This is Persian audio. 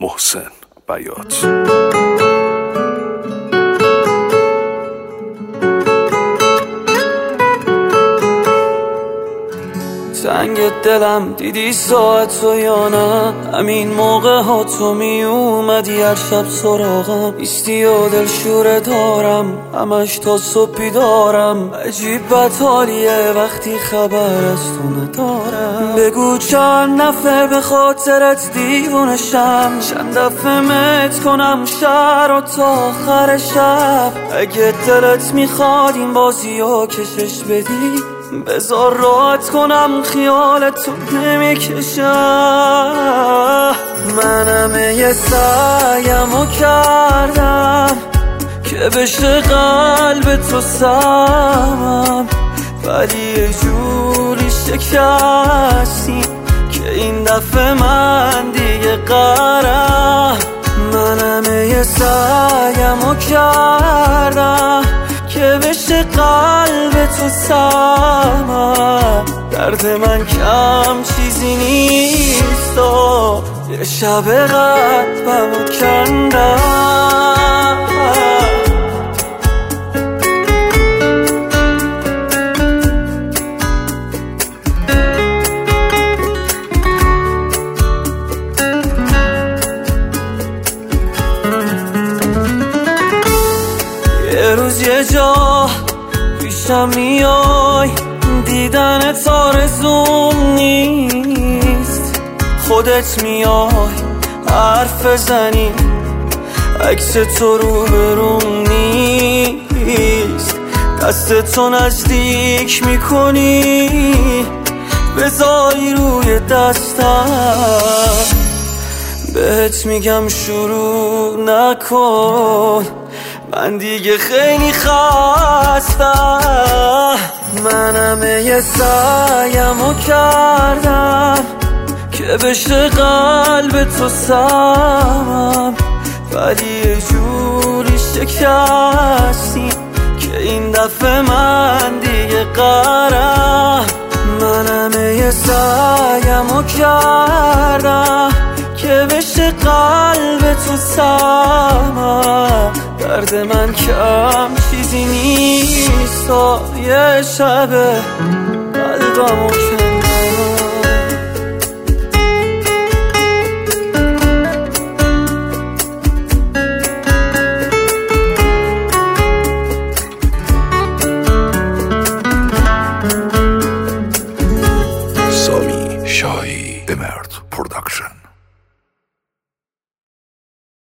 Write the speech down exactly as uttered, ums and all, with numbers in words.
محسن بیات. تنگ دلم دیدی ساعت و یا نه؟ همین موقع ها تو می اومدی هر شب سراغم، ایستی و دلشوره دارم همش تا صبحی دارم. عجیب بد حالیه وقتی خبر از تو ندارم. بگو چند نفر به خاطرت دیوونشم، چند دفعه مت کنم شهر و تا آخر شب. اگه دلت میخواد این بازی رو کشش بدی، بذار راحت کنم خیالتو نمیکشم. من همه یه سعیمو کردم که بشه قلب تو سمم، ولی یه جوری شکستی که این دفعه من دیگه قرم. من همه یه سعیمو کردم که بشه قلب تو سمم، درد من کم چیزی نیست و یه شب قلبمو کندم. یه روز یه جا پیشم میای، دیدنت آرزوم نیست. خودت میای حرف بزنی، عکس تو رو بروم نیست. دستتو نزدیک میکنی بذاری روی دستم، بهت میگم شروع نکن من دیگه خیلی خستم. من همه یه سعیمو کردم که بشه قلب تو سمم، ولی یه جوری شکستی که این دفعه من دیگه قرم. من همه یه سعیمو کردم که بشه قلب تو سمم، درد من کم چیزی نیست و یه شب قلبمو